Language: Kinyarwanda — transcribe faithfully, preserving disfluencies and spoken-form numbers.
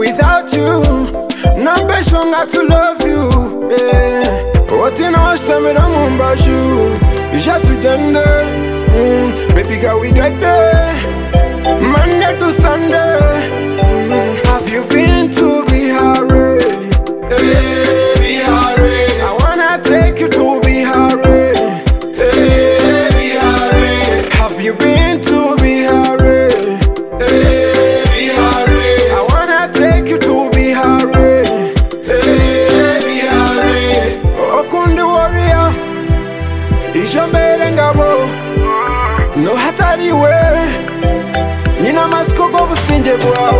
without you, no passion got to love you. Yeah. What in our stomach, I'm on you. You shot to gender. Mm. Baby girl, we got there. Monday to Sunday. Mm. Have you been to Bihar? Hey, Bihar. I wanna take you to Bihar. Hey, Bihar. Have you been to Bihar? Hey, Bihar. I wanna take you to Bihar. Hey, Bihar. Okundi warrior, Ishambere ngabo, no hatari we. Nina maskoko businje bwa.